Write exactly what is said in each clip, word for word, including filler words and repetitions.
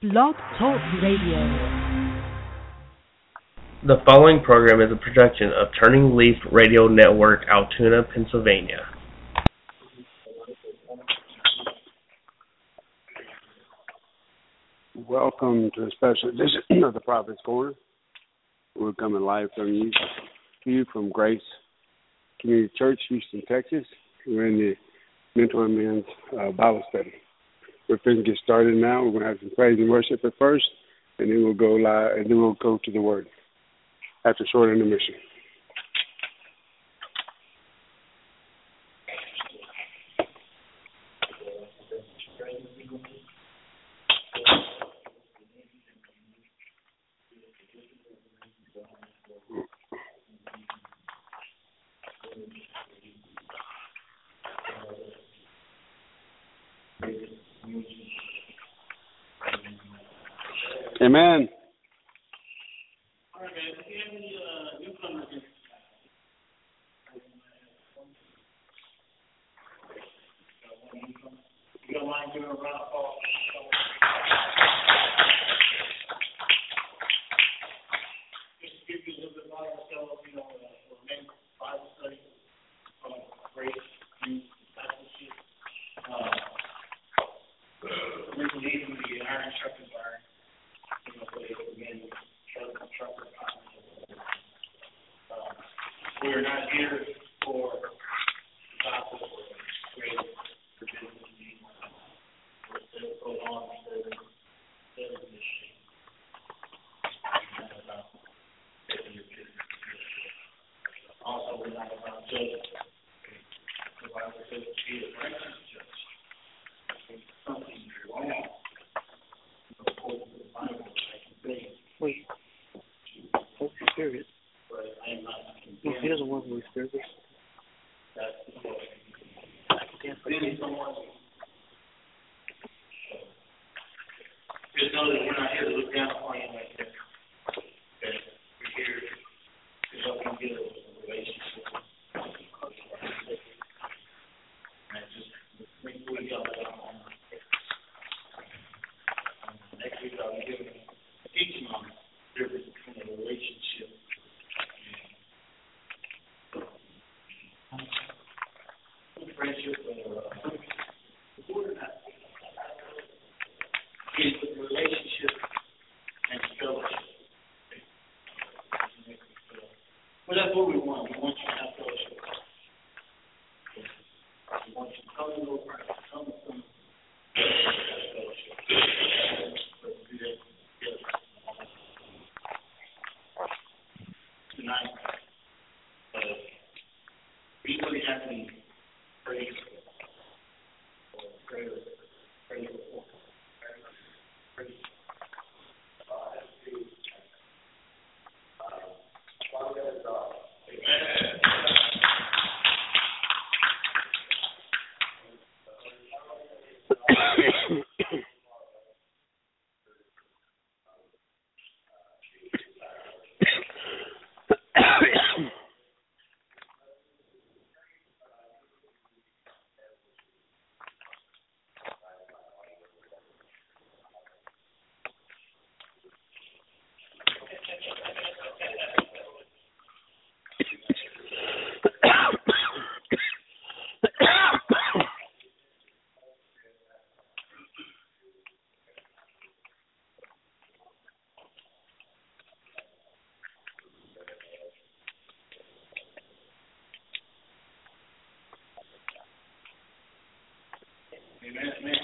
Blog Talk Radio. The following program is a production of Turning Leaf Radio Network, Altoona, Pennsylvania. Welcome to a special edition of the Prophet's Corner. We're coming live from you, to you from Grace Community Church, Houston, Texas. We're in the Mentor Men's uh, Bible Study. We're going to get started now. We're going to have some praise and worship at first, and then we'll go live, and then we'll go to the Word after a short intermission. Amen. All right, man. If you have any uh, newcomers in, you don't mind doing a round of applause? Just to give you a little bit about ourselves, you know, uh, we're men's Bible study from Grace Youth Discipleship. Uh, we believe in the iron sharpens iron. You know, so again, trucker, trucker, um, we are not here for gospel or great for business needs. We're still going on for the mission. We're not about taking your business. Also, we're not about judging. The Bible says to be a righteous judge. If something is wrong, according to the Bible, I can say, wait, Holy Spirit. but I am not No, he condemned. doesn't want Holy Spirit. That's the point. I can dance like Then someone, just know that we're not here to look down upon you like that. That we're here to help you get a relationship. And just make sure y'all get on. Next week I'll be giving a teaching on the difference between a relationship and friendship or uh, is a relationship and fellowship. Well, that's what we want. We want you to have fellowship. We want you to come to know Christ, come to some fellowship. Let's do that together. Tonight, uh, we really have any praise or prayer, praise or praise. Amen, amen.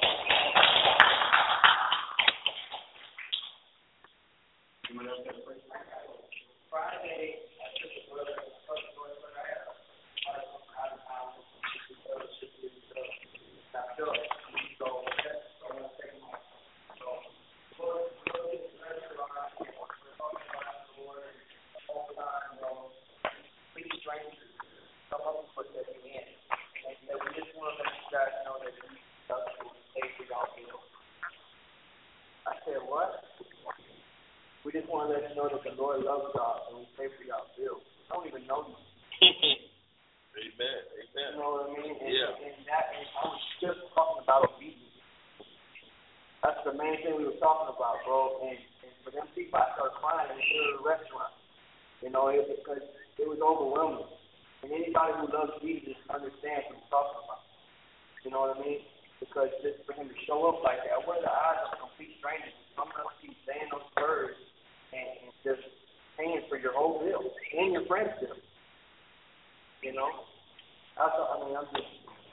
Anyone else got a question? Friday, I took a brother, first brother I had, out of town, fellowship with Doctor Phil. So, I want to take him off. So, Lord, Lord, this is pressure on us. We're talking about the Lord all the time, you know. Please, strangers, come up and put that in. And that we just want to let you guys know that we love you and pay for y'all bill. I said, what? We just want to let you know that the Lord loves y'all and we pay for y'all bills. I don't even know you. Amen. Amen. You know what I mean? And, Yeah. and that, and I was just talking about obedience. That's the main thing we were talking about, bro. And, and for them people, I started crying in the middle of the restaurant. You know, it, because it was overwhelming. And anybody who loves Jesus understands what I'm talking about. You know what I mean? Because just for him to show up like that, what are the odds of complete strangers? Someone else keeps saying those words and, and just paying for your whole bill and your friend's bill. You know? I, thought, I mean, I'm just.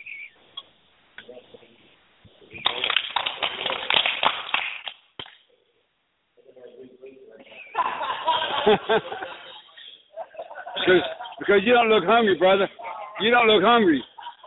because, because you don't look hungry, brother. You don't look hungry.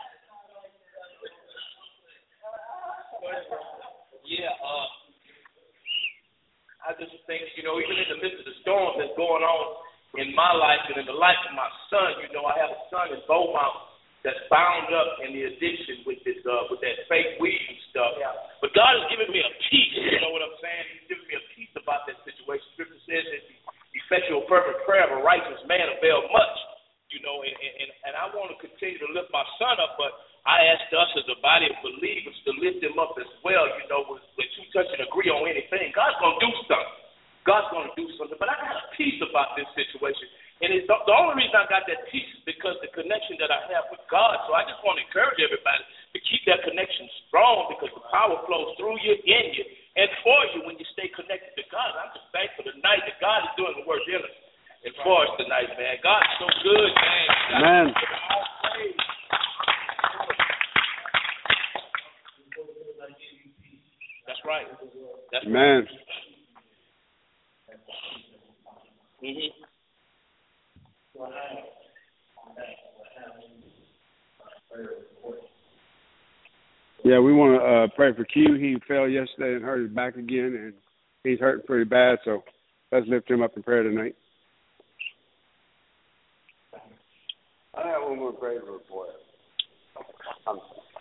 Yeah, uh, I just think, you know, even in the midst of the storm that's going on in my life and in the life of my son, you know, I have a son in Beaumont that's bound up in the addiction with this, uh, with that fake weed and stuff. Yeah. But God has given me a peace, you know what I'm saying? He's given me a peace about that situation. Scripture says that the effectual fervent prayer of a righteous man avail much, you know, and, and, and I want to continue to lift my son up, but I asked us as a body of believers to lift him up as well, you know, when, when two touch and agree on anything, God's going to do something. God's going to do something. But I got a peace about this situation. And it's the, the only reason I got that peace is because the connection that I have with God. So I just want to encourage everybody to keep that connection strong because the power flows through you, in you, and for you when you stay connected to God. I'm just thankful tonight that God is doing the work in us and for us tonight, man. God is so good, man. Amen. That's right. That's Amen. Right. Mm-hmm. Yeah, we want to uh, pray for Q. He fell yesterday and hurt his back again, and he's hurting pretty bad, so let's lift him up in prayer tonight. I have one more praise report. Um,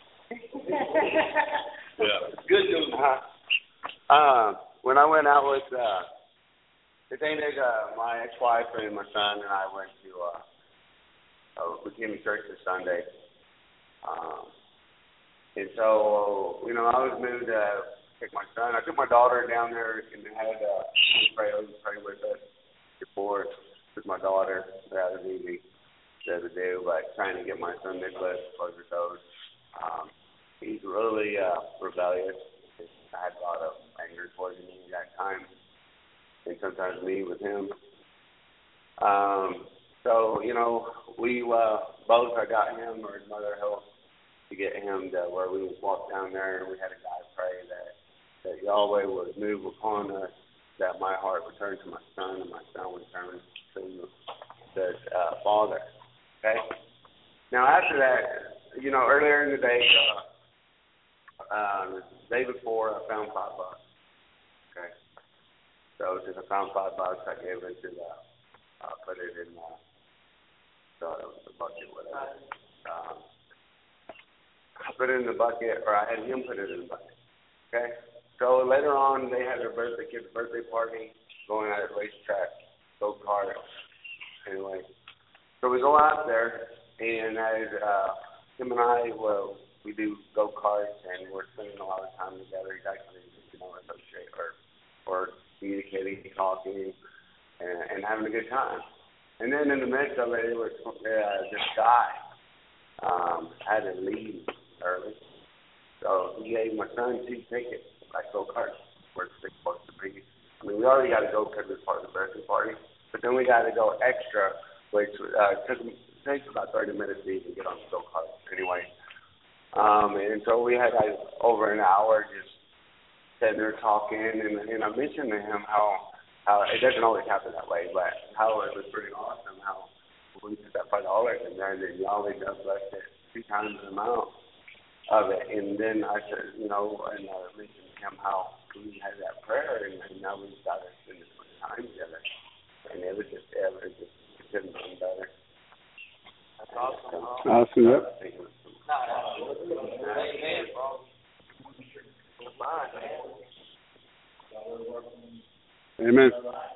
Yeah. Good news. uh, uh, when I went out with uh, the thing that uh, my ex-wife and my son and I went to uh, uh, McKinney Church this Sunday. Um, and so, you know, I was moved to take my son. I took my daughter down there and had uh, pray, pray with us before with my daughter. That was easy to do, but trying to get my son Nicholas closer to those. Um, he's really uh, rebellious. I had a lot of anger towards him at that time, and sometimes me with him. Um, so, you know, we uh, both, I got him, or his mother helped to get him to where we would walk down there, and we had a guy pray that, that Yahweh would move upon us, that my heart would turn to my son, and my son would turn to the uh, Father. Okay? Now, after that, you know, earlier in the day, uh, uh, the day before, I found five bucks. Okay? So since I found five bucks, I gave it to the, uh, put it in uh, the, the bucket, whatever. Um, I put it in the bucket, or I had him put it in the bucket. Okay? So later on, they had their birthday, kid's birthday party, going out at racetrack, go-kart. Anyway, so we go out there, and as uh, him and I, well, we do go-karts, and we're spending a lot of time together. He's actually, you know, associate or or communicating, talking, and, and having a good time. And then in the midst of it, it was uh, this guy um, had to leave early, so he gave my son two tickets, like go-karts, where it's supposed to be. I mean, we already got to go because it's part of the birthday party, but then we got to go extra, which uh, took, takes about thirty minutes to even get on the go-kart anyway. Um, and so we had like over an hour just sitting there talking, and, and I mentioned to him how, how it doesn't always happen that way, but how it was pretty awesome how we put that five dollars in there, and then Yahweh does bless it three times the amount of it. And then I said, you know, and I mentioned to him how we had that prayer, and, and now we've got to spend this much time together. And it was just, it was just, it couldn't be better. That's awesome. Awesome, yep. Amen, bro. Amen.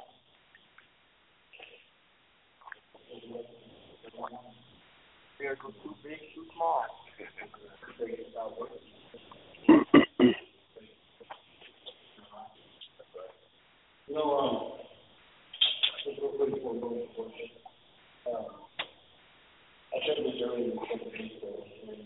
Miracle too big, too small. You know, um, just real quick before we go into worship, um, I said this earlier in the second week ago, and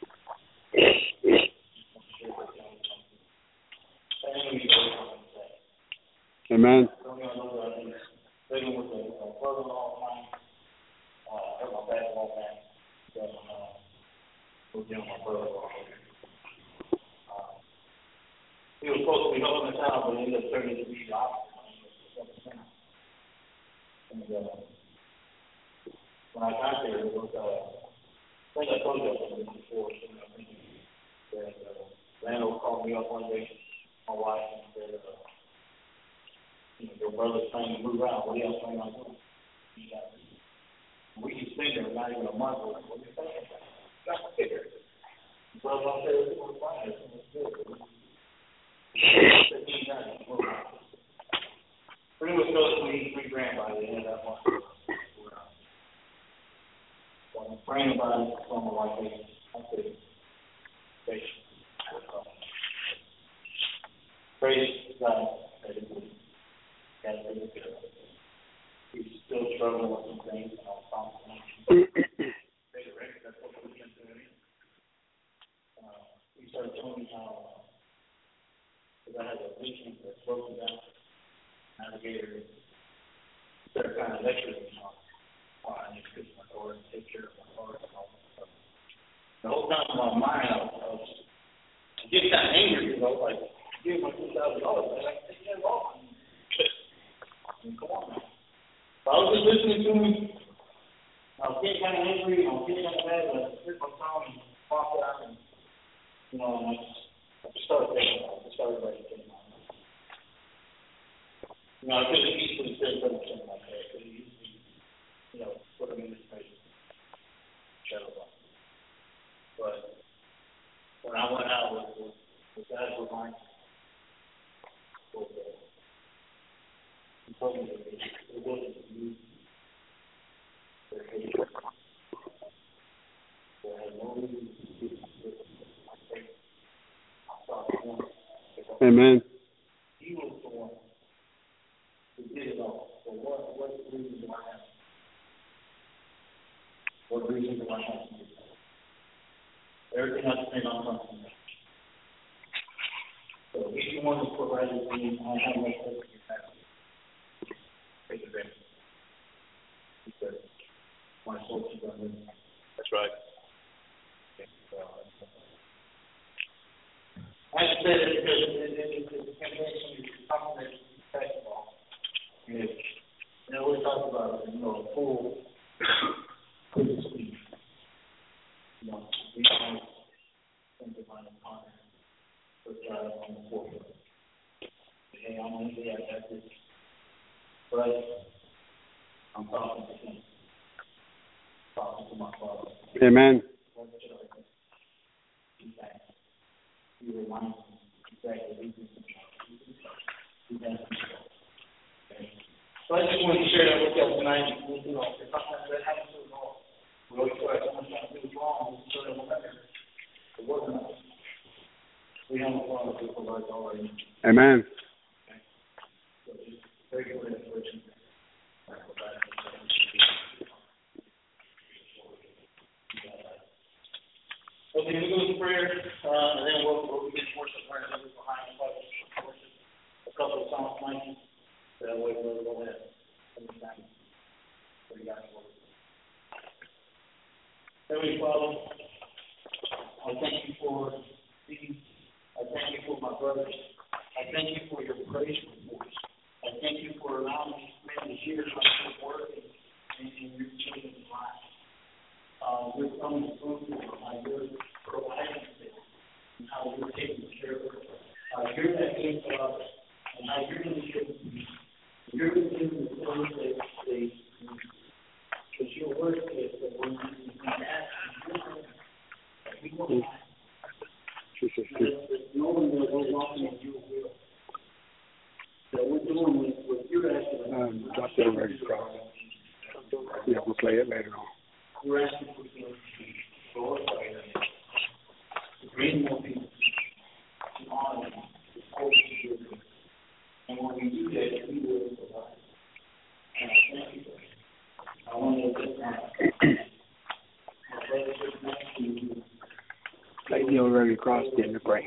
Amen. Living with a brother-in-law of mine, uh, my basketball man, that uh, was young, my brother-in-law. Uh, he was supposed to be helping us out, but he ended up turning to be the opposite. And uh, when I got there, it was, uh, I think I told you about this before, so I think that uh, Lando called me up one day, my wife, and said, uh, you know, your brother's trying to move out. What else are you going to do? We just think there not even a month. We're like, what are you thinking about? Got to figure it. Brother, I'll say it's going to find it. It's good. Pretty much goes to me three grand by the end of that month. So I'm praying about it from my wife. I said, praise God that it was. He's still struggling with some things, and I'll talk to him. That's what we've been doing. Uh, he started telling me how, because I had a vision that's broken down, navigator, started kind of lecturing me on how I need to fix my car and take care of my car and all that stuff. The whole time in my mind, I was, I was getting kind of angry, you know, like, give my two thousand dollars, man, I can take that off. I mean, come on, man. So I was just listening to him. I was getting kind of angry. I was getting kind of mad. I took my time and walked out, and you know, and I just, I just started thinking about it. I just started writing things down. You know, I could have easily said something like that. I could have easily, you know, put him in his face, shut him up. But when I went out with with, with that reminder, was that. He told me that it wasn't you that hated me. So I had no reason to do this. I think I saw him. Amen. He was the one who did it all. So what, what reason do I have? What reason do I have to do that? Everything I think on something. So each one is provided for me. I have no place to have. Take advantage. Because my soul is on me. That's right. I just said it because the convention is something that you expect about. And you know, we talked about, you know, a full quick speech. You know, we don't think about it on the drive on the forefront. Hey, I'm going to be at that. But I'm talking to him. Talking to my Father. Amen. What should I do? He thanks. He reminds me exactly who he is. He thanks me. So I just wanted to share that with y'all tonight. You know, if sometimes that happens to us all, we always feel like someone's trying to do us wrong. So that we'll remember it wasn't us. We have a Father who provides all our needs. Amen. So just very good inspiration. Okay, we go to prayer, uh, and then we'll, we'll begin worship prayer and behind the worship. A couple of songs playing. That way we'll go ahead. Anytime. What do you got to work? Heavenly Father, I thank you for these. I thank you for my brothers. I thank you for your grace reports. I thank you for allowing these men to hear how your word and your children's lives. Uh, you're coming through how you're providing for them and how you're taking care of them. Uh, you're that good Father, and how you're going to give them, you're going to give them the things that they need. Because your word says that when we ask, that we will find. That knowing that we're walking in your will. That we're doing what you're asking us. Um, drop that record across. Yeah, we'll play it later on. We're asking for you to glorify your name, to bring more people to honor you, to worship you. And when we do that, we the cross didn't break.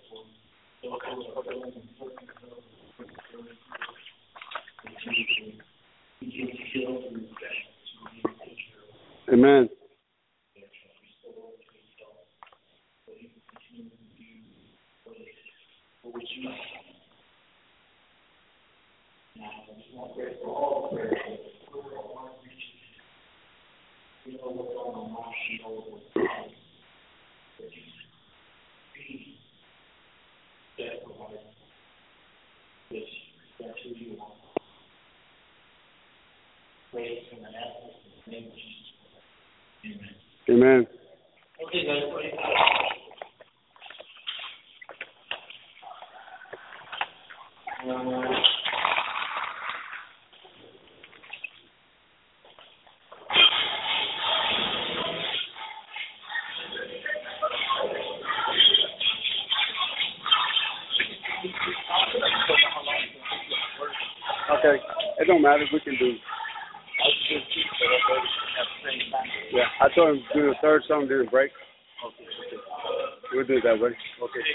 Amen. Amen. Okay, it don't matter. We can do. Yeah, I told him to do the third song during break. Okay. We'll do it that way. Okay.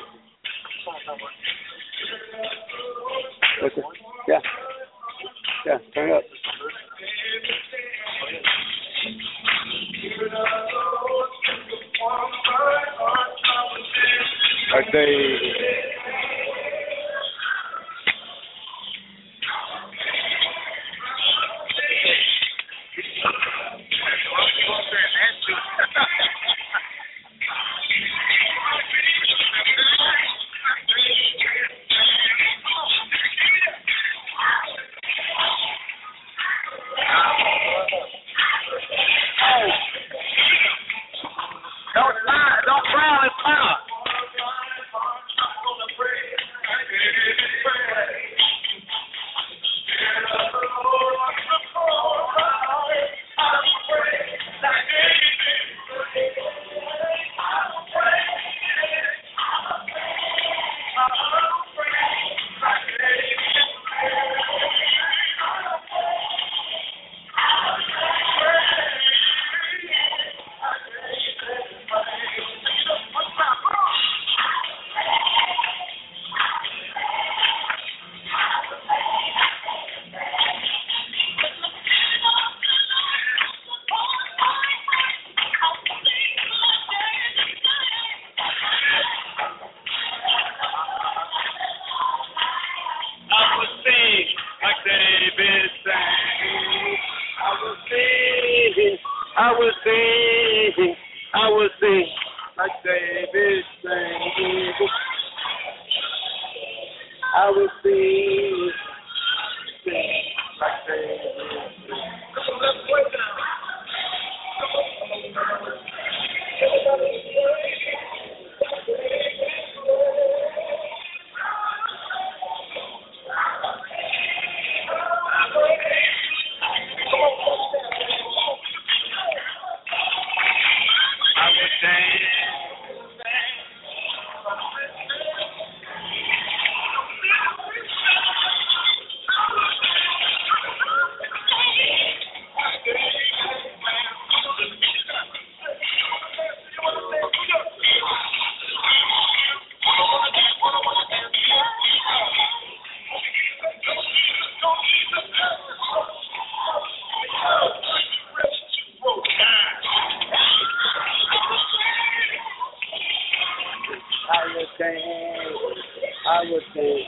Okay. Yeah. Yeah, turn it up. I say. I will sing, I will sing like David sang. I will sing, sing like David sang. Come on, let's break it out. I would say,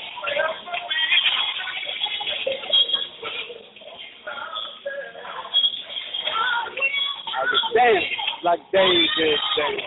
I would dance like David danced.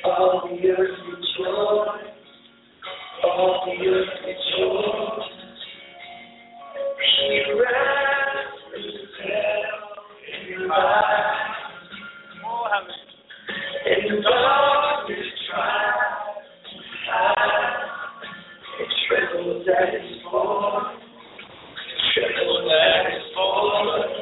All the earth rejoice. All the earth rejoice. He rests in hell in light. In darkness tries to hide. It trembles at his voice. Trembles at his voice.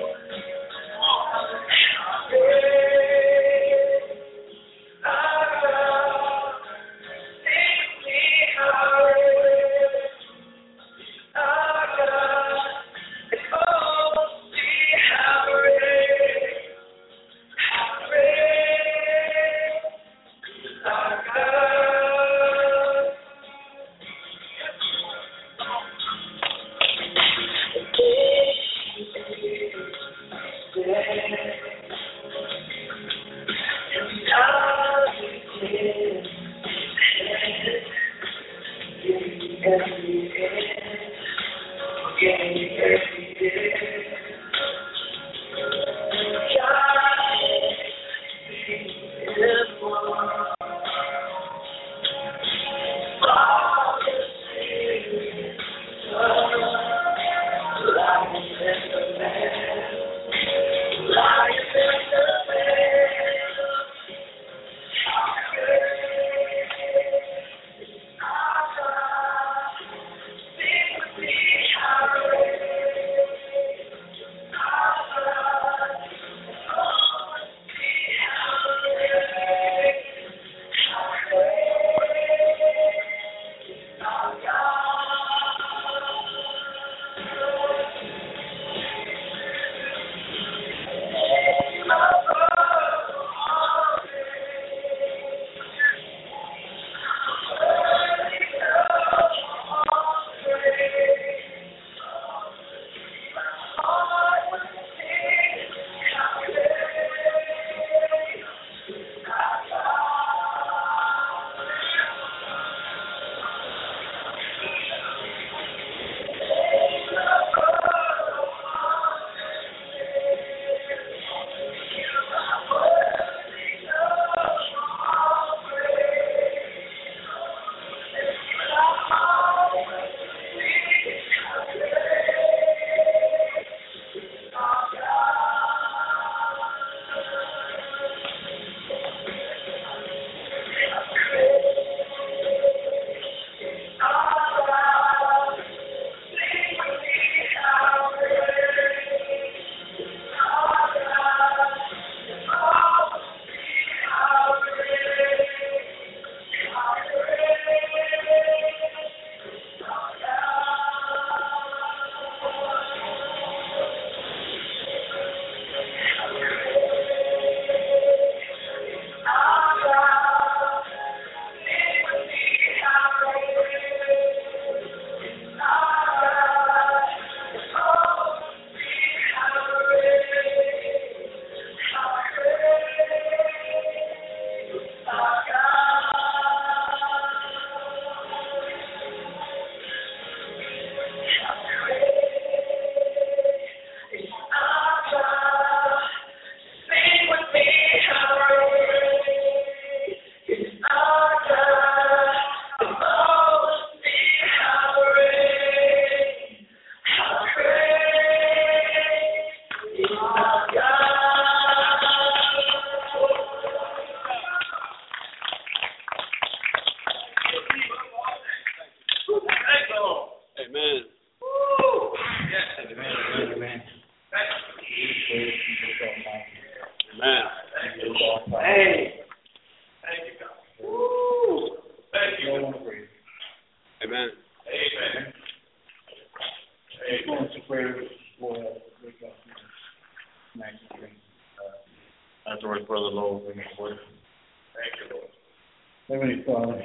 Afterwards, Brother Lowell, bring it forward. Thank you, Lord. Heavenly Father,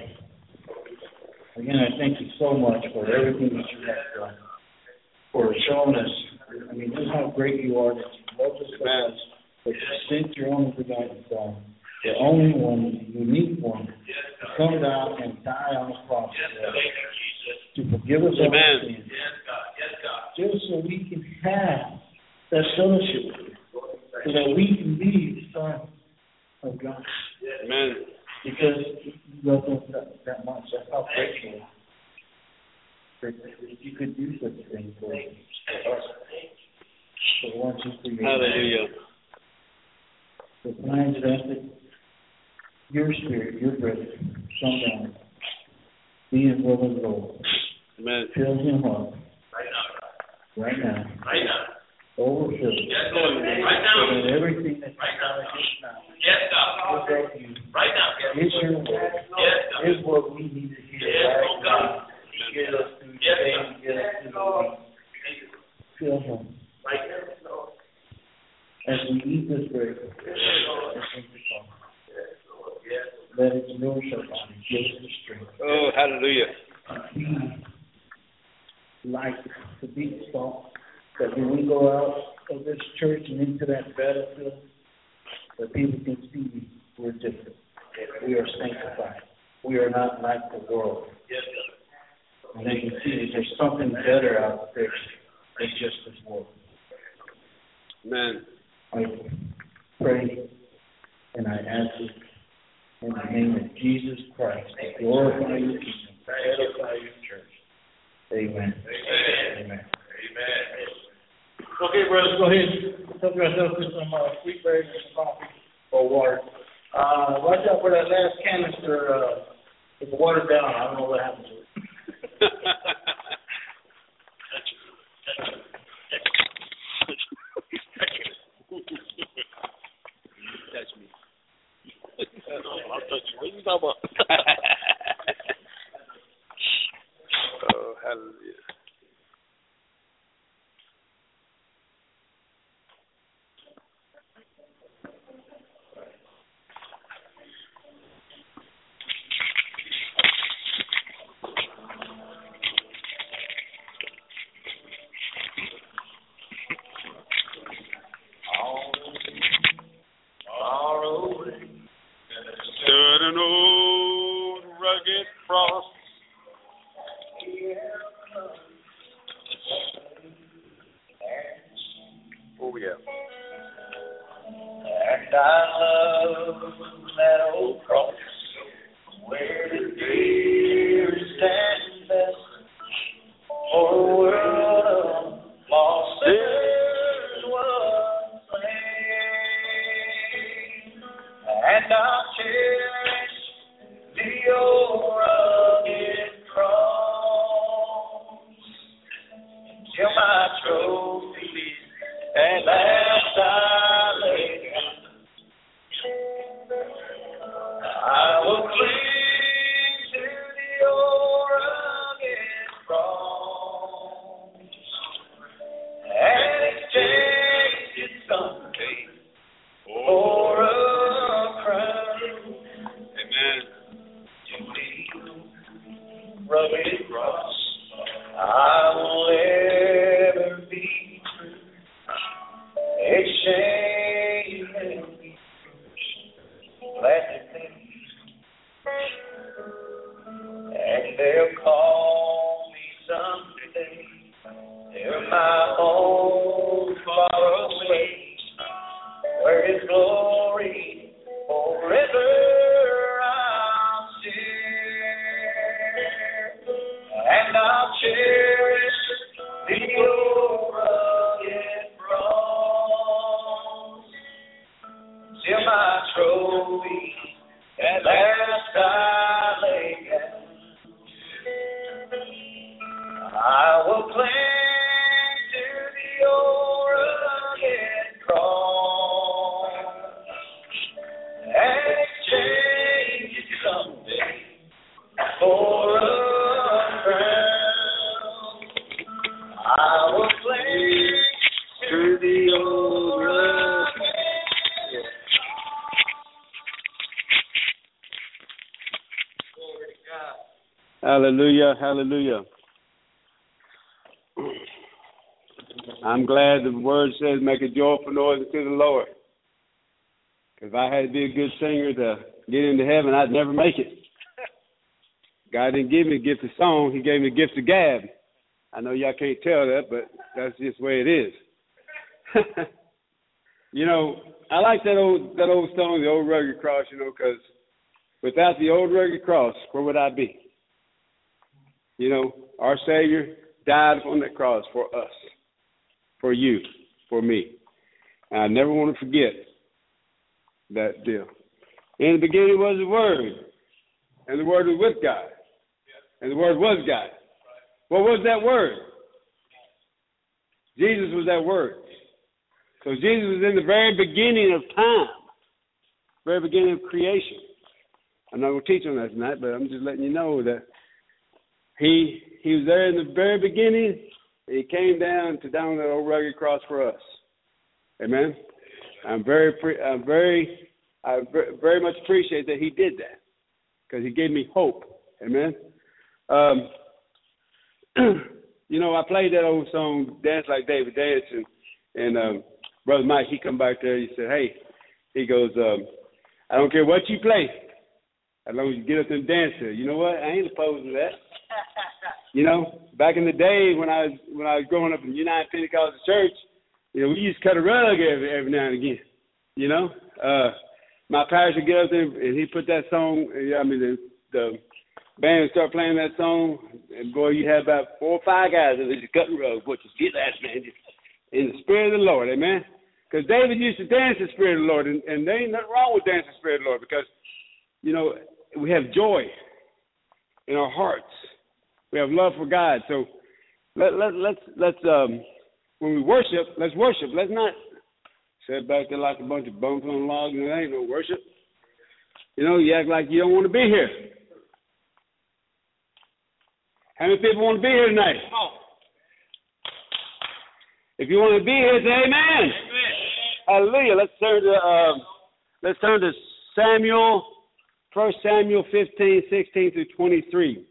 again, I thank you so much for everything that you have done, for showing us, I mean, this is how great you are, that you love us so much, that you sent your only begotten Son, the only one, the unique one, to come down and die on the cross to forgive us of our sins, just so we can have that fellowship with you, so that we can be the Son of God. Amen. Because you love us that, that much. That's how grateful that you could do such a thing for us. So once you for your Hallelujah. the plans that your spirit, your brother, come down, be in brother Lord. Amen. Fill him up. Right now. Right now. Overfill. Yes, Lord. Right now. So that everything that's done just now. Yes, God. Is of you. Right now. Is your word. Yes, God. Is what we need to hear Yes, right oh God. now. To get us through Yes, today, God. to get us through the week. Fill him. Right now. As we eat this bread, and drink the cup, let it nourish our body, give us the strength. Oh, hallelujah. Be like the beat song, that when we go out of this church and into that battlefield, that people can see we're different. We are sanctified. We are not like the world. And they can see that there's something better out there than just this world. Amen. I pray and I ask it in the name of Jesus Christ to glorify your kingdom, to edify your church. Amen. Amen. Amen. Amen. Okay, brothers, go ahead. Help yourself to some uh, sweet berries and some coffee or water. Uh, watch out for that last canister. Uh, it's watered down. I don't know what happened to it. Touch me. I'll touch you. What are you talking about? Oh, hallelujah. Stood an old rugged cross. Oh, yeah. And I love that old cross where the deer stand best for a world of lost sinners was slain. And I'll cherish the old rugged cross till my trophy at last I lay down. I will cling to the old rugged cross and exchange it someday for a crown. Amen. To the rugged cross I will ever be true. Exchange and be glad to think. And they'll call me someday. They're my home far away, where His glory forever I'll share. And I'll cherish the old rugged cross till my trophy at last I lay down. I will cling to the old rugged cross and exchange it someday for a crown. I will cling to the old rugged. Hallelujah, hallelujah. I'm glad the word says make a joyful noise unto the Lord. If I had to be a good singer to get into heaven, I'd never make it. God didn't give me the gift of song. He gave me the gift of gab. I know y'all can't tell that, but that's just the way it is. You know, I like that old that old song, the old rugged cross, you know, because Without the old rugged cross, where would I be? You know, our Savior died on that cross for us, for you, for me. And I never want to forget that deal. In the beginning was the Word, and the Word was with God, and the Word was God. What was that Word? Jesus was that Word. So Jesus was in the very beginning of time, very beginning of creation. I'm not going to teach on that tonight, but I'm just letting you know that he he was there in the very beginning. He came down to down that old rugged cross for us. Amen. I'm very I'm very I very much appreciate that he did that because he gave me hope. Amen. Um, you know, I played that old song, Dance Like David Dance, and, and um, Brother Mike, he come back there, he said, hey, he goes, um, I don't care what you play, as long as you get up and dance there. You know what? I ain't opposed to that. You know, back in the day when I was when I was growing up in United Pentecostal Church, you know, we used to cut a rug every every now and again. You know, uh, my pastor would get up there and he put that song. I mean, the, the band would start playing that song, and boy, you had about four or five guys that was just cutting rugs. Boy, just get that, man, just in the Spirit of the Lord, amen. Because David used to dance in the Spirit of the Lord, and, and there ain't nothing wrong with dancing in the Spirit of the Lord because, you know, we have joy in our hearts. We have love for God. So let, let, let's, let's um, when we worship, let's worship. Let's not sit back there like a bunch of bums on logs and there ain't no worship. You know, you act like you don't want to be here. How many people want to be here tonight? If you want to be here, say amen. Amen. Hallelujah. Let's turn to uh, let's turn to Samuel, First Samuel fifteen, sixteen through twenty-three.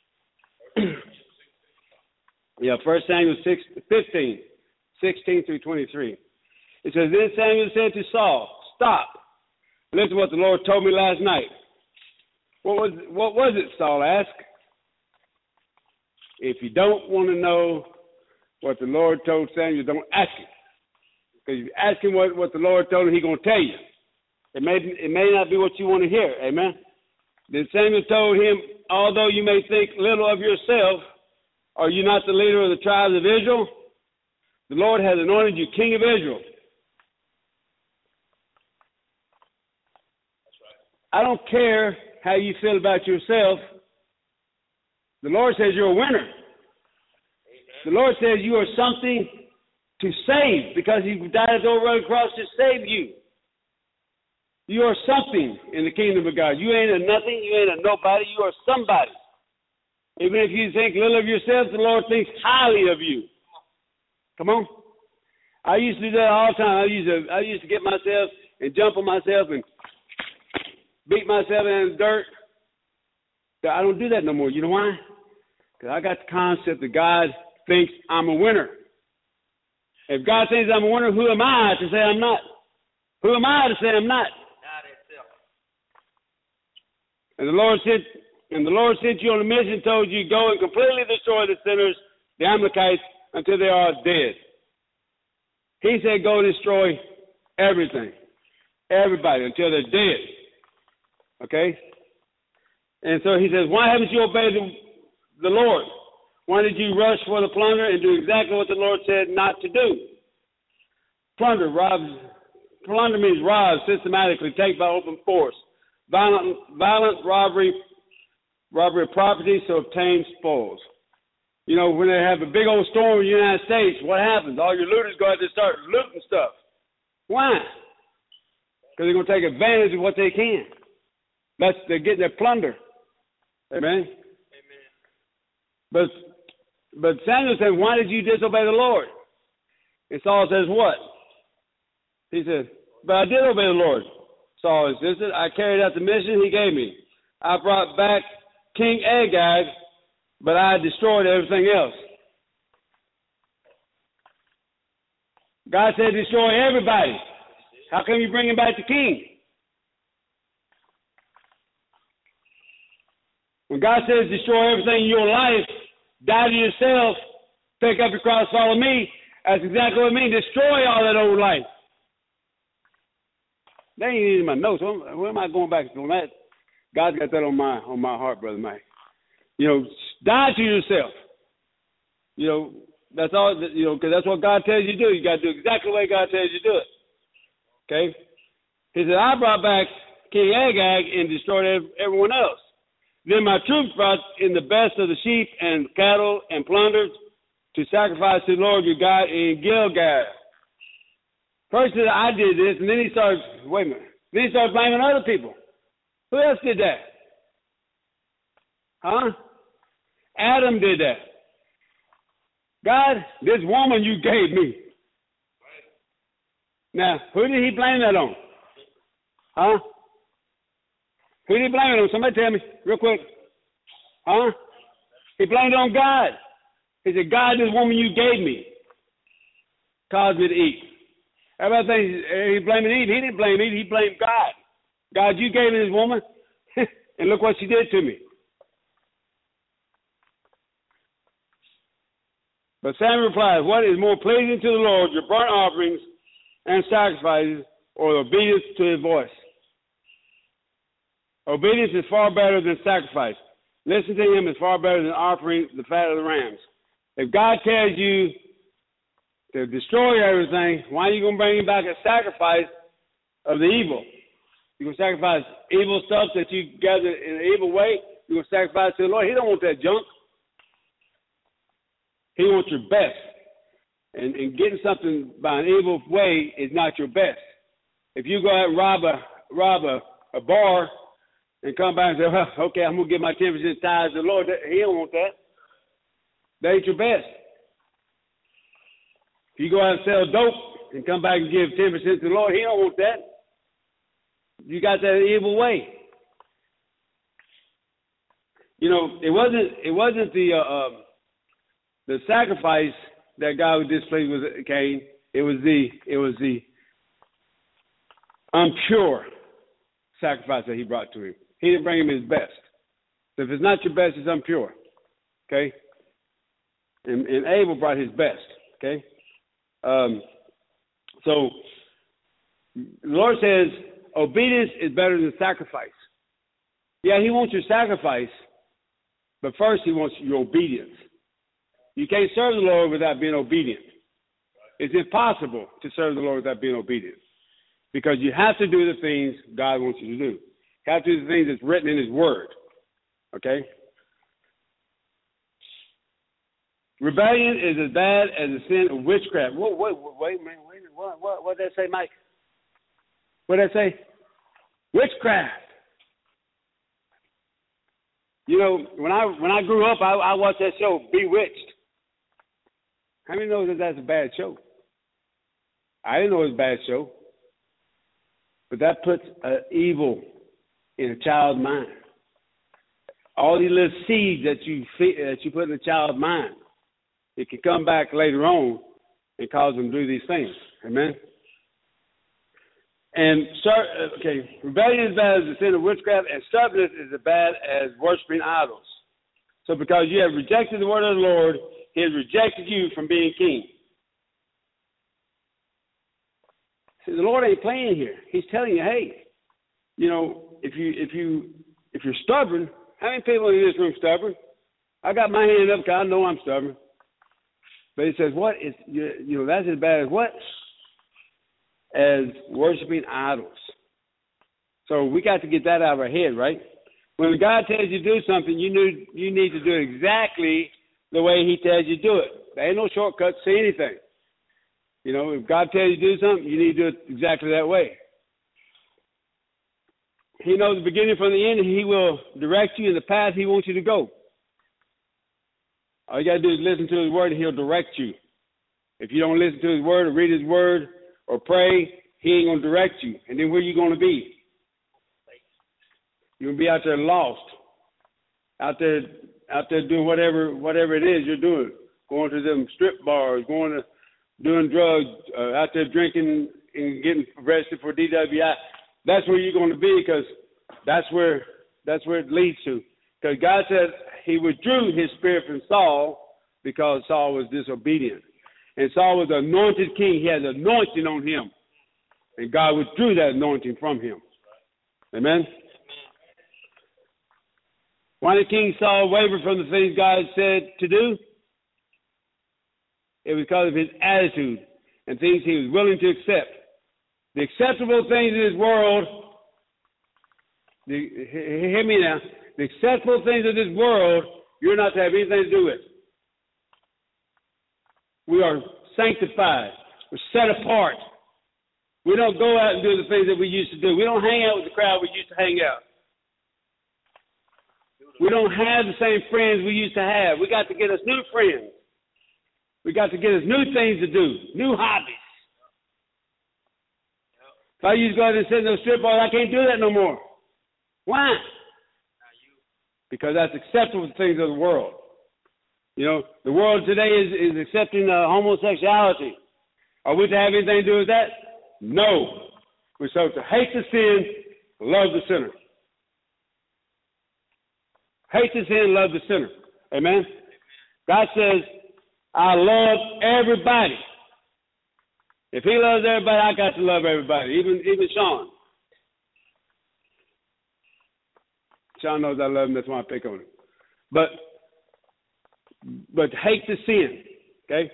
Yeah, First Samuel six, fifteen, sixteen through twenty-three. It says, then Samuel said to Saul, stop. Listen to what the Lord told me last night. What was what was it, Saul asked. If you don't want to know what the Lord told Samuel, don't ask him. Because if you ask him what, what the Lord told him, he's going to tell you. It may, it may not be what you want to hear. Amen. Then Samuel told him, although you may think little of yourself, are you not the leader of the tribes of Israel? The Lord has anointed you king of Israel. That's right. I don't care how you feel about yourself. The Lord says you're a winner. Amen. The Lord says you are something to save because he died at the old rugged cross to save you. You are something in the kingdom of God. You ain't a nothing. You ain't a nobody. You are somebody. Even if you think little of yourself, the Lord thinks highly of you. Come on. I used to do that all the time. I used to, I used to get myself and jump on myself and beat myself in the dirt. I don't do that no more. You know why? Because I got the concept that God thinks I'm a winner. If God thinks I'm a winner, who am I to say I'm not? Who am I to say I'm not? God himself. And the Lord said, and the Lord sent you on a mission, told you, go and completely destroy the sinners, the Amalekites, until they are dead. He said, go destroy everything, everybody, until they're dead. Okay? And so he says, why haven't you obeyed the, the Lord? Why did you rush for the plunder and do exactly what the Lord said not to do? Plunder, robs, plunder means rob systematically, take by open force. Violent, violent robbery, robbery of property to obtain spoils. You know, when they have a big old storm in the United States, what happens? All your looters go out there and start looting stuff. Why? Because they're going to take advantage of what they can. That's, they're getting their plunder. Amen? Amen. But, but Samuel said, why did you disobey the Lord? And Saul says, what? He said, but I did obey the Lord. Saul insisted. I carried out the mission he gave me. I brought back King Agag, but I destroyed everything else. God said destroy everybody. How come you bring him back the king? When God says destroy everything in your life, die to yourself, pick up your cross, follow me, that's exactly what it means. Destroy all that old life. They ain't in my notes. Where am I going back on that? God's got that on my on my heart, Brother Mike. You know, die to yourself. You know, that's all. You know, because that's what God tells you to do. You got to do exactly the way God tells you to do it. Okay. He said, I brought back King Agag and destroyed everyone else. Then my troops brought in the best of the sheep and cattle and plundered to sacrifice to the Lord your God in Gilgal. First he said, I did this, and then he started, wait a minute, then he started blaming other people. Who else did that? Huh? Adam did that. God, this woman you gave me. Now, who did he blame that on? Huh? Who did he blame it on? Somebody tell me real quick. Huh? He blamed it on God. He said, God, this woman you gave me caused me to eat. Everybody thinks he blamed Eve. He didn't blame Eve. He blamed God. God, you gave me this woman, and look what she did to me. But Samuel replied, what is more pleasing to the Lord, your burnt offerings and sacrifices, or obedience to his voice? Obedience is far better than sacrifice. Listen to him is far better than offering the fat of the rams. If God tells you to destroy everything, why are you going to bring him back a sacrifice of the evil? You're going to sacrifice evil stuff that you gathered in an evil way. You're going to sacrifice to the Lord. He don't want that junk. He wants your best. And, and getting something by an evil way is not your best. If you go out and rob a, rob a, a bar and come back and say, well, okay, I'm going to give my ten percent tithes to the Lord, he don't want that. That ain't your best. If you go out and sell dope and come back and give ten percent to the Lord, he don't want that. You got that evil way. You know, it wasn't it wasn't the uh, uh, the sacrifice that God was displeased with Cain. It was the it was the impure sacrifice that he brought to him. He didn't bring him his best. So if it's not your best, it's impure. Okay? And, and Abel brought his best. Okay? Um, so the Lord says obedience is better than sacrifice. Yeah, he wants your sacrifice, but first he wants your obedience. You can't serve the Lord without being obedient. It's impossible to serve the Lord without being obedient, because you have to do the things God wants you to do. You have to do the things that's written in his word. Okay? Rebellion is as bad as the sin of witchcraft. Wait, wait, wait a minute. Wait a minute. What, what, what did that say, Mike? What did that say? Witchcraft. You know, when I when I grew up, I, I watched that show, Bewitched. How many know that that's a bad show? I didn't know it was a bad show. But that puts uh, evil in a child's mind. All these little seeds that you feed, that you put in a child's mind, it can come back later on and cause them to do these things. Amen? And, start, okay, rebellion is bad as the sin of witchcraft, and stubbornness is as bad as worshiping idols. So because you have rejected the word of the Lord, he has rejected you from being king. See, the Lord ain't playing here. He's telling you, hey, you know, if you if you if you're stubborn, how many people in this room stubborn? I got my hand up because I know I'm stubborn. But he says, what is you, you know that's as bad as what? As worshiping idols. So we got to get that out of our head, right? When God tells you to do something, you need you need to do it exactly the way he tells you to do it. There ain't no shortcuts to anything. You know, if God tells you to do something, you need to do it exactly that way. He knows the beginning from the end, and he will direct you in the path he wants you to go. All you got to do is listen to his word, and he'll direct you. If you don't listen to his word or read his word or pray, he ain't going to direct you. And then where you going to be? You're going to be out there lost, out there out there doing whatever whatever it is you're doing, going to them strip bars, going to doing drugs, uh, out there drinking and getting arrested for D W I. That's where you're going to be, because that's where that's where it leads to. Because God said he withdrew his spirit from Saul because Saul was disobedient. And Saul was the anointed king. He had anointing on him. And God withdrew that anointing from him. Amen? Why did King Saul waver from the things God said to do? It was because of his attitude and things he was willing to accept. The acceptable things in this world, the, hear me now, the acceptable things of this world, you're not to have anything to do with. We are sanctified. We're set apart. We don't go out and do the things that we used to do. We don't hang out with the crowd we used to hang out. We don't have the same friends we used to have. We got to get us new friends. We got to get us new things to do, new hobbies. If I used to go out and sit in those strip bars, I can't do that no more. Why? Because that's acceptable to things of the world. You know, the world today is, is accepting uh, homosexuality. Are we to have anything to do with that? No. We're supposed to hate the sin, love the sinner. Hate the sin, love the sinner. Amen? God says, I love everybody. If he loves everybody, I got to love everybody, even even Sean. Sean knows I love him, that's why I pick on him. But but hate the sin, okay?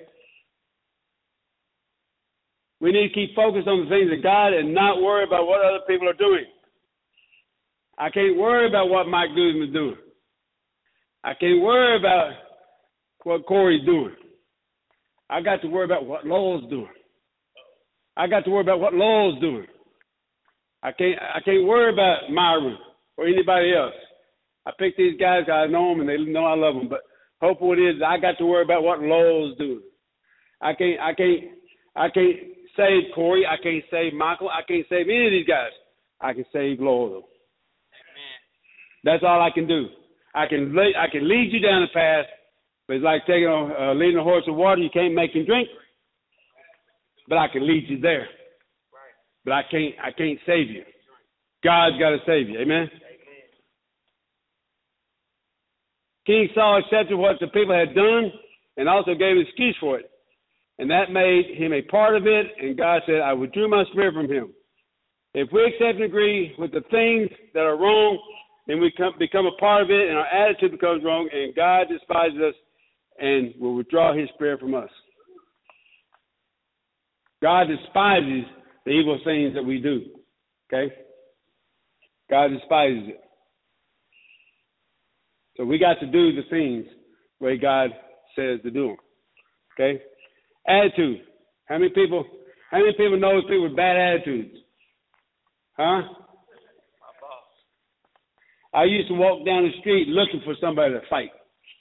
We need to keep focused on the things of God and not worry about what other people are doing. I can't worry about what Mike Guzman is doing. I can't worry about what Corey's doing. I got to worry about what Lowell's doing. I got to worry about what Lowell's doing. I can't I can't worry about Myron or anybody else. I pick these guys, I know them and they know I love them, but hopeful it is I got to worry about what Lowell's doing. I can't I can't I can't save Corey, I can't save Michael, I can't save any of these guys. I can save Lowell though. That's all I can do. I can I can lead you down the path, but it's like taking a, uh, leading a horse to water. You can't make him drink, but I can lead you there. But I can't I can't save you. God's got to save you. Amen. King Saul accepted what the people had done and also gave an excuse for it, and that made him a part of it. And God said, "I withdrew my spirit from him." If we accept and agree with the things that are wrong, then we come, become a part of it, and our attitude becomes wrong, and God despises us and will withdraw his spirit from us. God despises the evil things that we do, okay? God despises it. So we got to do the things the way God says to do them, okay? Attitude. How many people, how many people know people with bad attitudes? Huh? I used to walk down the street looking for somebody to fight.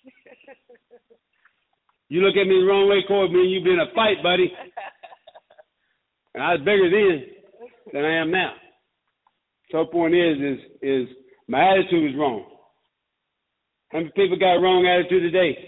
You look at me the wrong way, Corey, me and you be in a fight, buddy. And I was bigger then than I am now. So the point is, is, is my attitude is wrong. How many people got a wrong attitude today?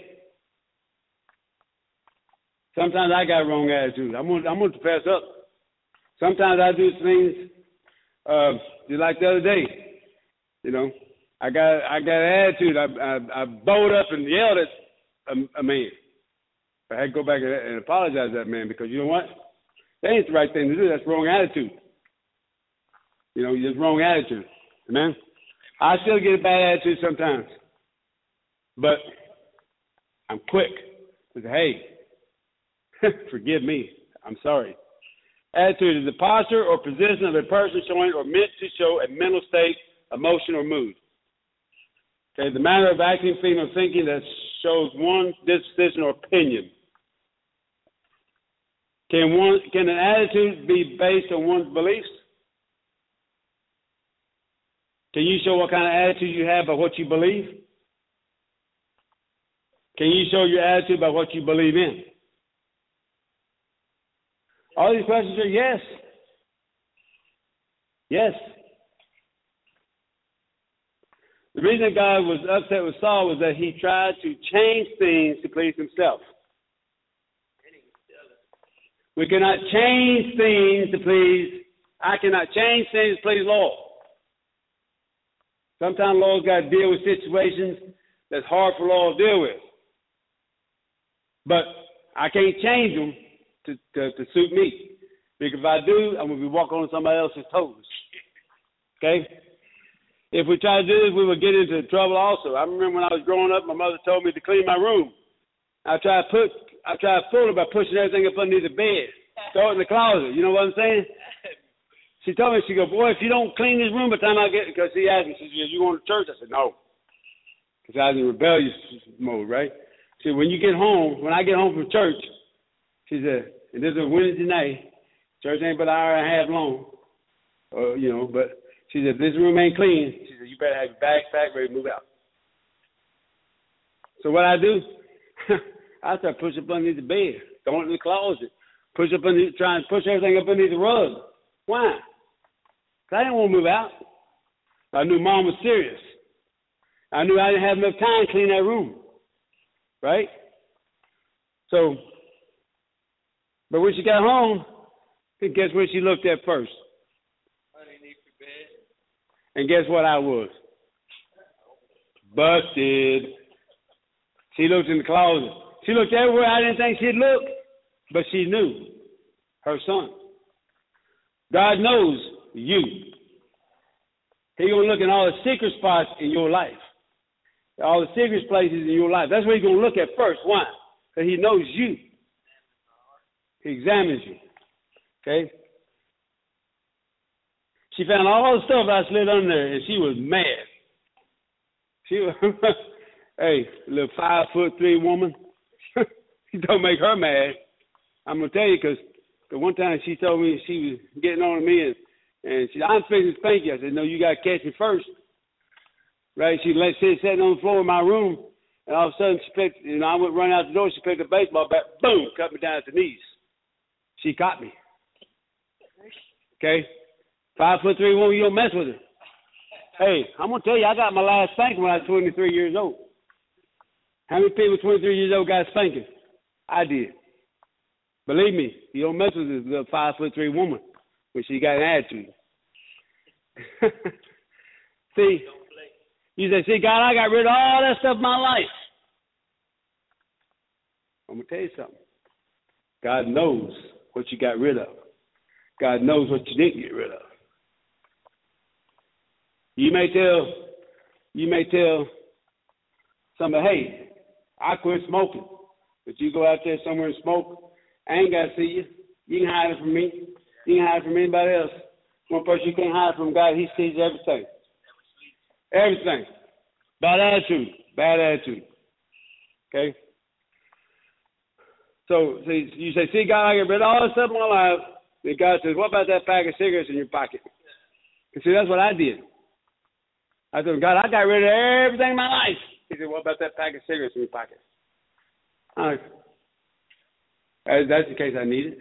Sometimes I got a wrong attitude. I'm going, I'm going to fess up. Sometimes I do things uh, just like the other day. You know, I got I got an attitude. I I, I bowed up and yelled at a, a man. I had to go back and, and apologize to that man because you know what? That ain't the right thing to do. That's wrong attitude. You know, it's wrong attitude. Amen? I still get a bad attitude sometimes. But I'm quick to say, hey, forgive me. I'm sorry. Attitude is the posture or position of a person showing or meant to show a mental state, emotion, or mood. Okay, the manner of acting, feeling, or thinking that shows one's disposition or opinion. Can one can an attitude be based on one's beliefs? Can you show what kind of attitude you have by what you believe? Can you show your attitude by what you believe in? All these questions are yes. Yes. The reason God was upset with Saul was that he tried to change things to please himself. We cannot change things to please, I cannot change things to please Lord. Sometimes Lord's got to deal with situations that's hard for Lord to deal with. But I can't change them to, to, to suit me. Because if I do, I'm going to be walking on somebody else's toes. Okay? if we tried to do this, we would get into trouble also. I remember when I was growing up, my mother told me to clean my room. I tried to put, I tried to fool her by pushing everything up underneath the bed, throw it in the closet. You know what I'm saying? She told me, she go, boy, if you don't clean this room by the time I get, because she asked me, she said, you going to church? I said, no. Because I was in rebellious mode, right? She said, when you get home, when I get home from church, she said, and this is a Wednesday night, church ain't but an hour and a half long, uh, you know, but she said, if this room ain't clean, she said, you better have your bags packed, ready to move out. So what I do, I start pushing up underneath the bed, throw it in the closet, push up underneath, trying to push everything up underneath the rug. Why? Because I didn't want to move out. I knew Mom was serious. I knew I didn't have enough time to clean that room. Right? So, but when she got home, guess where she looked at first? Underneath the bed. And guess what I was? Busted. She looked in the closet. She looked everywhere I didn't think she'd look, but she knew her son. God knows you. He's going to look in all the secret spots in your life, all the secret places in your life. That's where he's going to look at first. Why? Because he knows you. He examines you. Okay? She found all the stuff I slid under there, and she was mad. She was, hey, little five foot three woman. Don't make her mad. I'm going to tell you, because the one time she told me she was getting on to me, and, and she said, I'm fixing to spank you. I said, no, you got to catch me first. Right? She let she sitting on the floor in my room, and all of a sudden she picked, you know, I went running out the door. She picked a baseball bat, boom, cut me down at the knees. She caught me. Okay? Five foot three woman, you don't mess with her. Hey, I'm going to tell you, I got my last spanking when I was twenty-three years old. How many people twenty-three years old got spanking? I did. Believe me, you don't mess with this little five foot three woman when she got an attitude. See, you say, see, God, I got rid of all that stuff in my life. I'm going to tell you something. God knows what you got rid of. God knows what you didn't get rid of. You may tell, you may tell somebody, hey, I quit smoking. But you go out there somewhere and smoke, I ain't got to see you. You can hide it from me. You can hide it from anybody else. One person you can't hide from God, he sees everything. Everything. Bad attitude. Bad attitude. Okay? So, so you say, see, God, I get rid of all this stuff in my life. Then God says, what about that pack of cigarettes in your pocket? And see, that's what I did. I said, God, I got rid of everything in my life. He said, what about that pack of cigarettes in your pocket? I, that's the case I need it.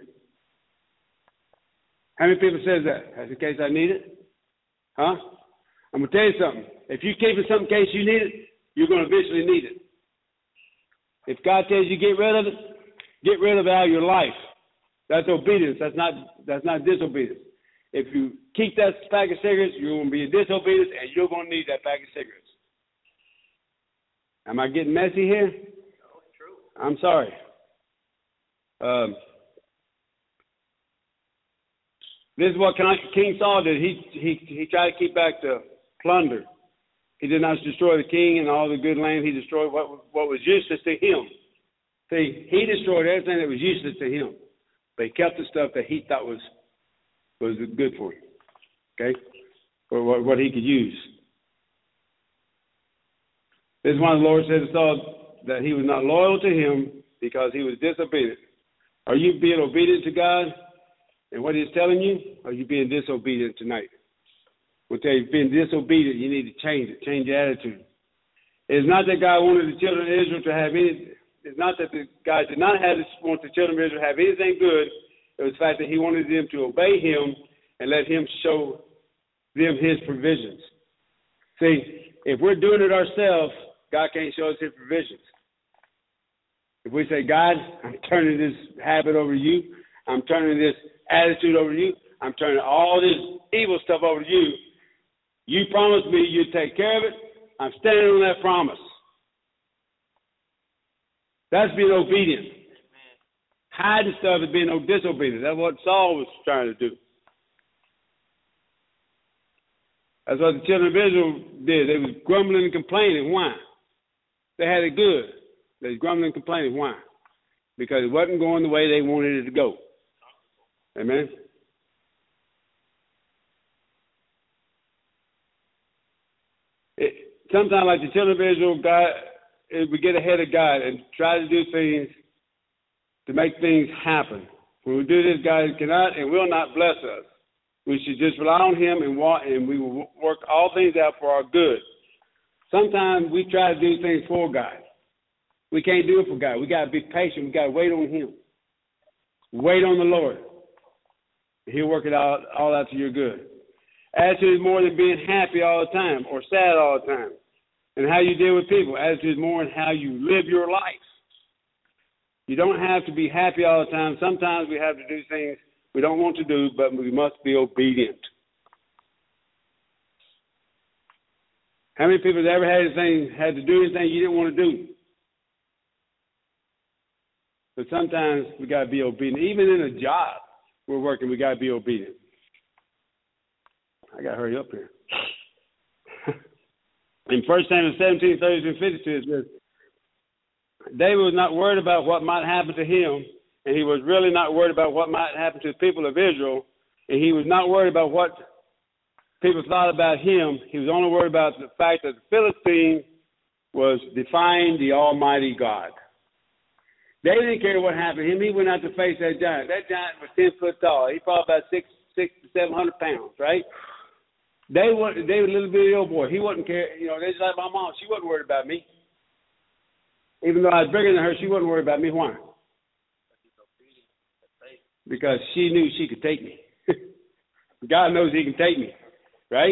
How many people says that? That's the case I need it? Huh? I'm going to tell you something. If you keep it some case you need it, you're going to eventually need it. If God tells you get rid of it, get rid of it out of your life. That's obedience. That's not that's not disobedience. If you keep that pack of cigarettes, you're going to be in disobedience, and you're going to need that pack of cigarettes. Am I getting messy here? No, it's true. I'm sorry. Um, this is what King Saul did. He he he tried to keep back the plunder. He did not destroy the king and all the good land. He destroyed what what was useless to him. See, he destroyed everything that was useless to him, but he kept the stuff that he thought was was good for him. Okay, or what, what he could use. This is why the Lord said to Saul that he was not loyal to him because he was disobedient. Are you being obedient to God and what he's telling you? Or are you being disobedient tonight? We'll tell you, being disobedient, you need to change it, change your attitude. It's not that God wanted the children of Israel to have any, it's not that the, God did not have want the children of Israel to have anything good. It was the fact that he wanted them to obey him and let him show them his provisions. See, if we're doing it ourselves, God can't show us his provisions. If we say, God, I'm turning this habit over to you, I'm turning this attitude over to you, I'm turning all this evil stuff over to you, you promised me you'd take care of it, I'm standing on that promise. That's being obedient. Hiding stuff is being disobedient. That's what Saul was trying to do. That's what the children of Israel did. They was grumbling and complaining. Why? They had it good. They was grumbling and complaining. Why? Because it wasn't going the way they wanted it to go. Amen? It, sometimes, like the children of Israel, God, we get ahead of God and try to do things to make things happen. When we do this, God cannot and will not bless us. We should just rely on Him and walk, and we will work all things out for our good. Sometimes we try to do things for God. We can't do it for God. We got to be patient. We got to wait on Him. Wait on the Lord. He'll work it all, all out to your good. Attitude is more than being happy all the time or sad all the time. And how you deal with people. Attitude is more than how you live your life. You don't have to be happy all the time. Sometimes we have to do things we don't want to do, but we must be obedient. How many people have ever had anything, had to do anything you didn't want to do? But sometimes we got to be obedient. Even in a job we're working, we got to be obedient. I got to hurry up here. In First Samuel seventeen, thirty-two, fifty-two, it says, David was not worried about what might happen to him, and he was really not worried about what might happen to the people of Israel, and he was not worried about what people thought about him. He was only worried about the fact that the Philistine was defying the Almighty God. David didn't care what happened to him. He went out to face that giant. That giant was ten foot tall. He probably about six, six to seven hundred pounds, right? David was, David, a little bitty old boy. He wasn't care. You know, they just like my mom. She wasn't worried about me. Even though I was bigger than her, she wasn't worried about me. Why? Because she knew she could take me. God knows He can take me, right?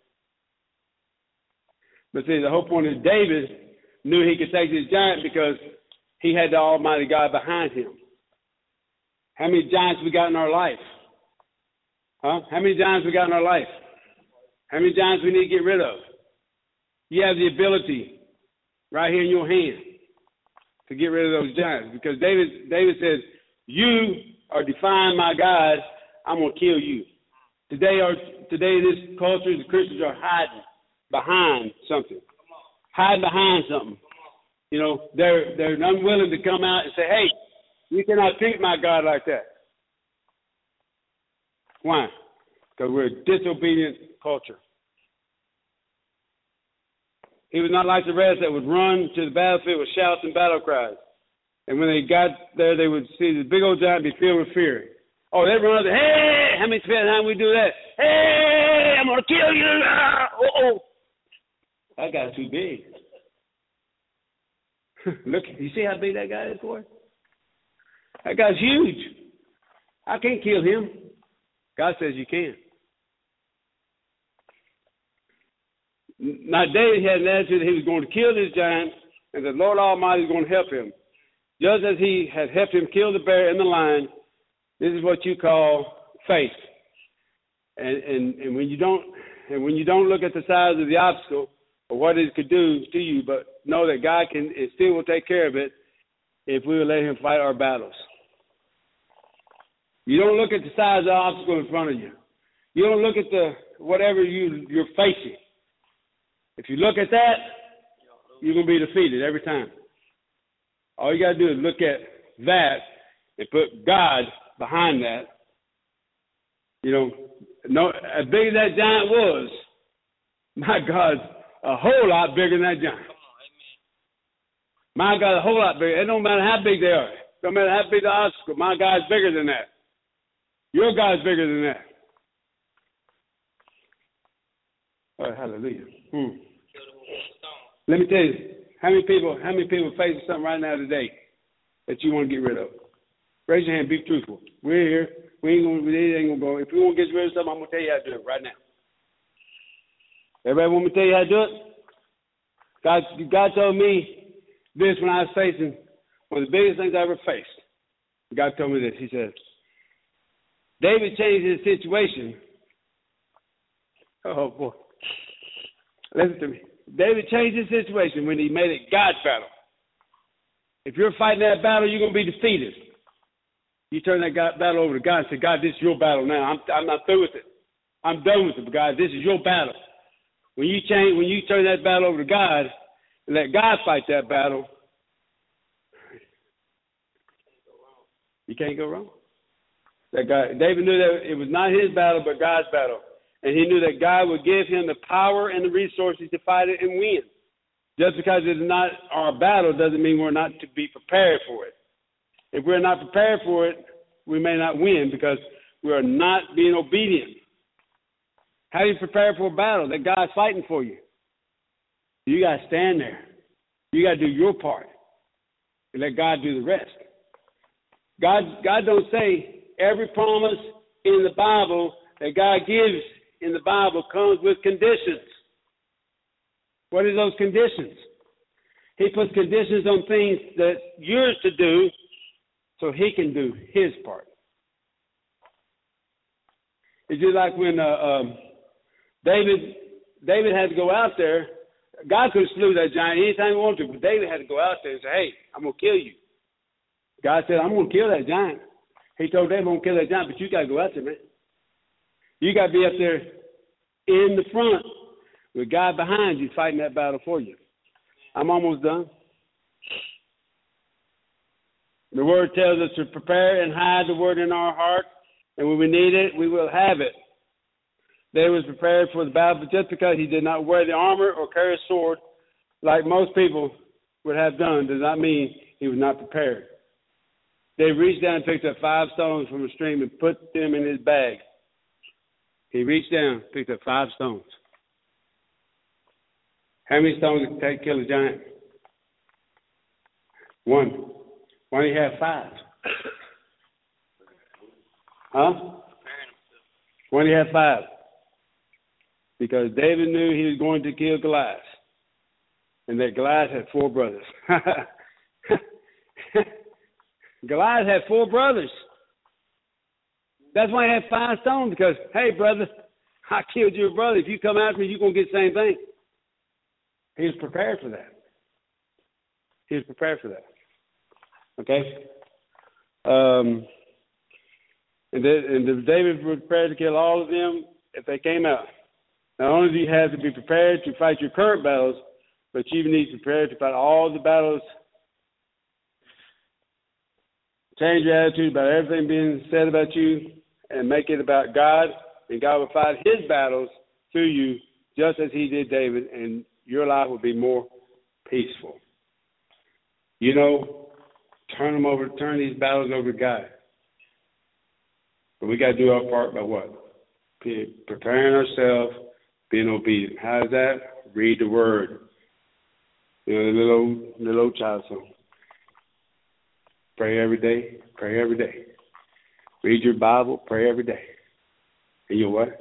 But see, the whole point is David knew he could take this giant because he had the Almighty God behind him. How many giants we got in our life? Huh? How many giants we got in our life? How many giants we need to get rid of? You have the ability right here in your hand to get rid of those giants. Because David David says, you are defying my God, I'm going to kill you. Today, our, today this culture, the Christians are hiding behind something. Hiding behind something. You know, they're, they're unwilling to come out and say, hey, you cannot treat my God like that. Why? Because we're a disobedient culture. He was not like the rest that would run to the battlefield with shouts and battle cries. And when they got there, they would see the big old giant be filled with fear. Oh, they run up there, hey, how many times we do that? Hey, I'm going to kill you. Uh-oh. That guy's too big. Look, you see how big that guy is, boy? That guy's huge. I can't kill him. God says you can. Now, David had an attitude that he was going to kill this giant, and the Lord Almighty was going to help him. Just as He had helped him kill the bear and the lion, this is what you call faith. And, and and when you don't and when you don't look at the size of the obstacle or what it could do to you, but know that God can and still will take care of it if we will let Him fight our battles. You don't look at the size of the obstacle in front of you. You don't look at the whatever you you're facing. If you look at that, you're gonna be defeated every time. All you gotta do is look at that and put God behind that. You know, no, as big as that giant was, my God's a whole lot bigger than that giant. My God's a whole lot bigger. It don't matter how big they are. It don't matter how big the obstacle. My God's bigger than that. Your God's bigger than that. Oh, hallelujah. Hmm. Let me tell you, how many people, how many people are facing something right now today that you want to get rid of? Raise your hand. Be truthful. We're here. We ain't gonna. We ain't gonna go. If we want to get rid of something, I'm gonna tell you how to do it right now. Everybody want me to tell you how to do it? God, God told me this when I was facing one of the biggest things I ever faced. God told me this. He said, David changed his situation. Oh boy, listen to me. David changed his situation when he made it God's battle. If you're fighting that battle, you're going to be defeated. You turn that God, battle over to God and say, God, this is your battle now. I'm, I'm not through with it. I'm done with it, but God, this is your battle. When you change, when you turn that battle over to God and let God fight that battle, you can't go wrong. That God, David knew that it was not his battle, but God's battle. And he knew that God would give him the power and the resources to fight it and win. Just because it's not our battle doesn't mean we're not to be prepared for it. If we're not prepared for it, we may not win because we are not being obedient. How do you prepare for a battle that God's fighting for you? You got to stand there. You got to do your part and let God do the rest. God, God don't say every promise in the Bible that God gives in the Bible comes with conditions. What are those conditions? He puts conditions on things that yours to do so he can do his part. It's just like when uh, um, David David had to go out there. God could have slew that giant anytime he wanted to, but David had to go out there and say, hey, I'm going to kill you. God said, I'm going to kill that giant. He told David, I'm going to kill that giant, but you got to go out there, man. You got to be up there in the front with God behind you fighting that battle for you. I'm almost done. The word tells us to prepare and hide the word in our heart, and when we need it, we will have it. David was prepared for the battle, but just because he did not wear the armor or carry a sword like most people would have done does not mean he was not prepared. David reached down and picked up five stones from a stream and put them in his bag. He reached down, picked up five stones. How many stones did it take to kill a giant? One. Why do you have five? Huh? Why do you have five? Because David knew he was going to kill Goliath. And that Goliath had four brothers. Goliath had four brothers. That's why he had five stones, because, hey, brother, I killed your brother. If you come after me, you're going to get the same thing. He was prepared for that. He was prepared for that. Okay? Um, and, the, and David was prepared to kill all of them if they came out. Not only do you have to be prepared to fight your current battles, but you even need to be prepared to fight all the battles. Change your attitude about everything being said about you and make it about God, and God will fight his battles through you just as he did David, and your life will be more peaceful. You know, turn them over, turn these battles over to God. But we got to do our part by what? Preparing ourselves, being obedient. How is that? Read the word. You know, the little, little old child song. Pray every day. Pray every day. Read your Bible. Pray every day. And you what?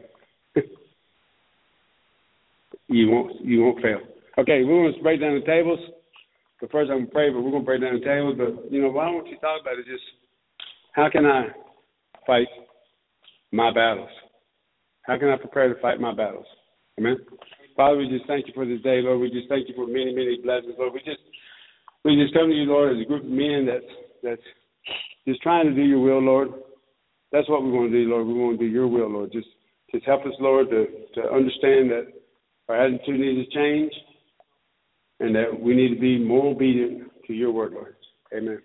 you won't. You won't fail. Okay, we're going to break down the tables. But first, I'm going to pray. But we're going to break down the tables. But you know, why don't you talk about it? Just how can I fight my battles? How can I prepare to fight my battles? Amen. Father, we just thank you for this day, Lord. We just thank you for many, many blessings, Lord. We just, we just come to you, Lord, as a group of men that's that's just trying to do your will, Lord. That's what we want to do, Lord. We want to do your will, Lord. Just, just help us, Lord, to to understand that our attitude needs to change, and that we need to be more obedient to your word, Lord. Amen.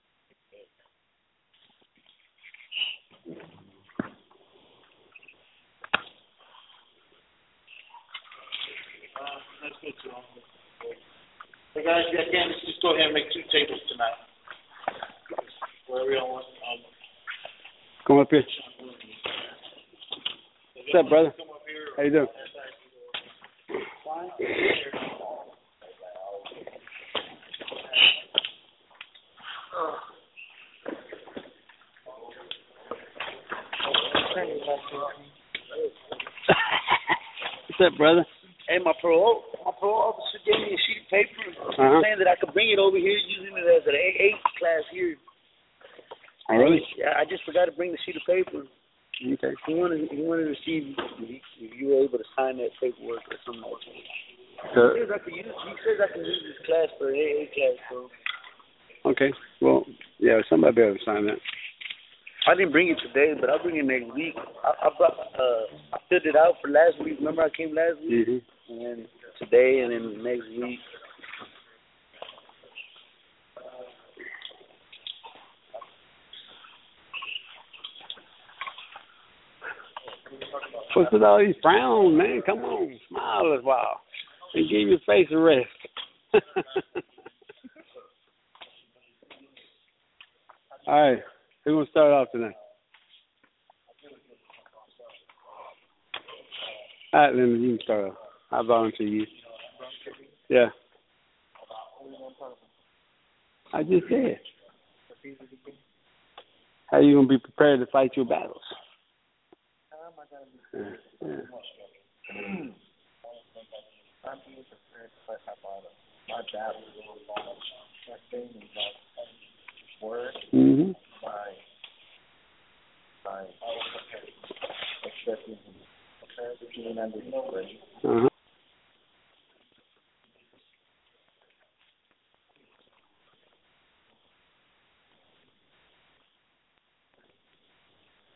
That's good, too. Hey, guys, if you can, let's just go ahead and make two tables tonight. Where we all want. Um, Come up here. What's up, brother? How you doing? What's up, brother? Hey, my parole, my parole officer gave me a sheet of paper uh-huh. saying that I could bring it over here using it as an A eight class here. Oh, really? Yeah, I just forgot to bring the sheet of paper. Okay. He wanted, he wanted to see if you were able to sign that paperwork or something like that. So, he, says I can use, he says I can use this class for an A eight class, so. Okay. Well, yeah, somebody be able to sign that. I didn't bring it today, but I'll bring it next week. I, I brought, uh, I filled it out for last week. Remember I came last week? Mm-hmm. and today and then next week. What's with all these frowns, man? Come on, smile a while and give your face a rest. All right, who's gonna start off tonight? All right, then you can start off. I volunteer you. Yeah. I just said. How you gonna be prepared to fight your battles? Yeah, yeah. I'm being prepared to fight my battle. My battle is a little long. My thing is my word, Mm-hmm. my, my accepting, prepared to be an understanding.